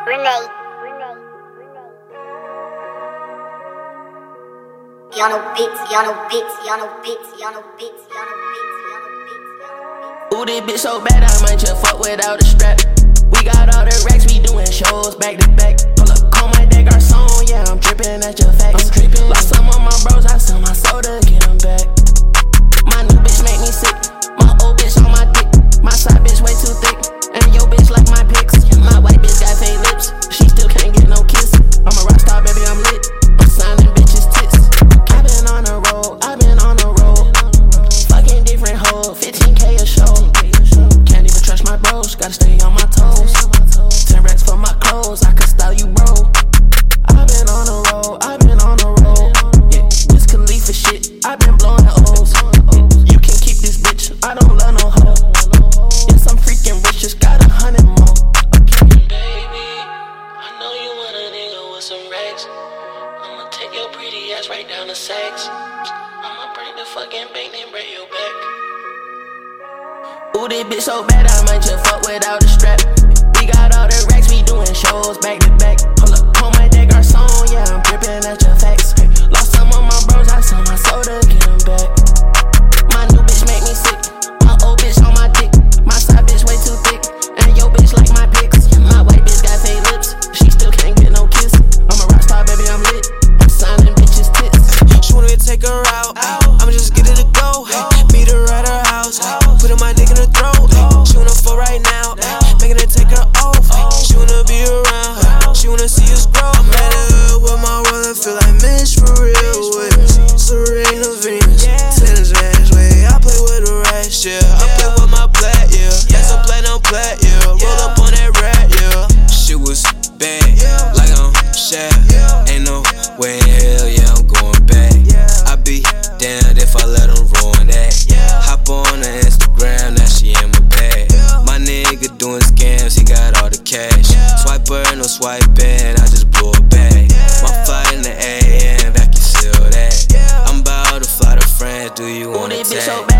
Renee. Y'all know beats. Ooh, this bitch so bad, I might just fuck without a strap. We got all the racks, we doing shows back to back. Pull up, call my day garçon, yeah, I'm drippin' at your facts. Lost some of my bros, I sell my soda, get them back. My new bitch make me sick, my old bitch on my dick. My side bitch way too thick, and your bitch like my pics. My white bitch got fake lips, she still can't get no kiss. I'm a rock star, baby, I'm lit, I'm signing bitches' tits. I been on the road, fucking different hoes, 15K a show. Can't even trust my bros, gotta stay on my toes. 10 racks for my clothes, I could style you, bro. I been on the road, yeah, this Khalifa shit, I been blowing O's. You can keep this bitch, I don't love no hoe. Yes, I'm freaking rich, just got 100 more. Baby, I know you want a nigga with some racks. I'ma take your pretty ass right down to Saks. I'ma bring the fucking bank, then break your back. Ooh, this bitch so bad, I might just fuck without a strap. We got all the racks, we doing shows back to back. Pull up, call my day garçon, yeah, I'm drippin' at your facts. Lost some of my bros, I sell my soda, get them back. My new bitch make me sick, my old bitch on my dick. My side bitch way too thick, and your bitch like my pics. My white bitch got fake lips, she still can't get no kiss. I'm a rock star, baby, I'm lit, I'm signing bitches' tits. She wanna take her out, I'ma just get her to go. Meet her at her house, putting my dick in her throat. She wanna fuck right now, making her take her off. She wanna be around, she wanna see us grow. I'm at the hood with my wallet, feel like Mitch for real. With Serena Venus, tennis ass way. I play with the racks, yeah. I play with my black, yeah. That's a platinum plat, yeah. Roll up on that rat, yeah. Shit was bad, like I'm Shaq. Ain't no way in hell, yeah, I'm going back. I be damned if I let them ruin that. Hop on the Instagram, now she in my bag. My nigga doing scams, he got all the cash. Swipe her, no swiping, I just blew a bag. My flight in the AM, vacuum seal that. I'm about to fly to France, do you wanna Ooh, this bitch so tag? bad,